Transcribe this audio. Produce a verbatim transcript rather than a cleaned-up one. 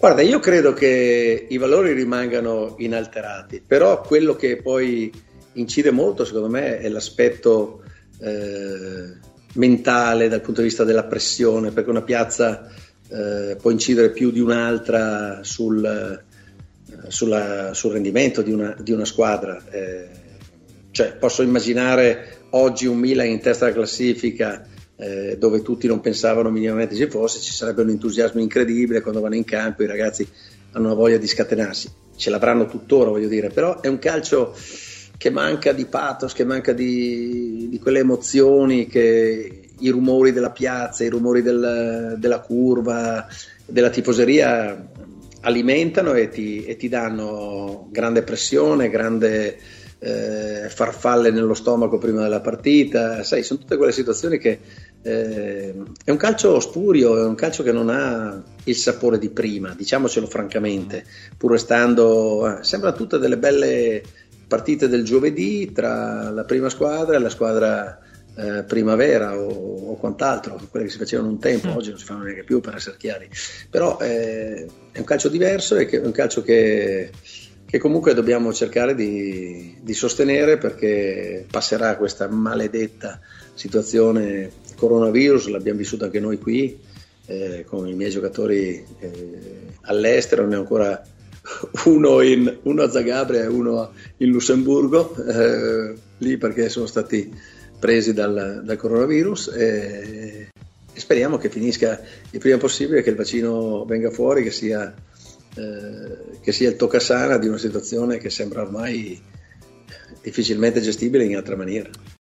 Guarda, io credo che i valori rimangano inalterati, però quello che poi incide molto, secondo me, è l'aspetto eh, mentale dal punto di vista della pressione, perché una piazza eh, può incidere più di un'altra sul, eh, sulla- sul rendimento di una, di una squadra. Eh, cioè, posso immaginare oggi un Milan in testa alla classifica eh, dove tutti non pensavano minimamente ci fosse, ci sarebbe un entusiasmo incredibile quando vanno in campo, i ragazzi hanno una voglia di scatenarsi, ce l'avranno tuttora, voglio dire, però è un calcio che manca di pathos, che manca di, di quelle emozioni che i rumori della piazza, i rumori del- della curva, della tifoseria alimentano e ti, e ti danno grande pressione, grande eh, farfalle nello stomaco prima della partita, sai, sono tutte quelle situazioni che eh, è un calcio spurio, è un calcio che non ha il sapore di prima, diciamocelo francamente, pur restando, eh, sembrano tutte delle belle partite del giovedì tra la prima squadra e la squadra eh, primavera o, o quant'altro, quelle che si facevano un tempo, oggi non si fanno neanche più, per essere chiari, però eh, è un calcio diverso e che, è un calcio che, che comunque dobbiamo cercare di, di sostenere, perché passerà questa maledetta situazione coronavirus, l'abbiamo vissuta anche noi qui eh, con i miei giocatori eh, all'estero, ne ho ancora uno, in, uno a Zagabria e uno in Lussemburgo, eh, lì perché sono stati presi dal, dal coronavirus, e, e speriamo che finisca il prima possibile, che il vaccino venga fuori, che sia, eh, che sia il toccasana di una situazione che sembra ormai difficilmente gestibile in altra maniera.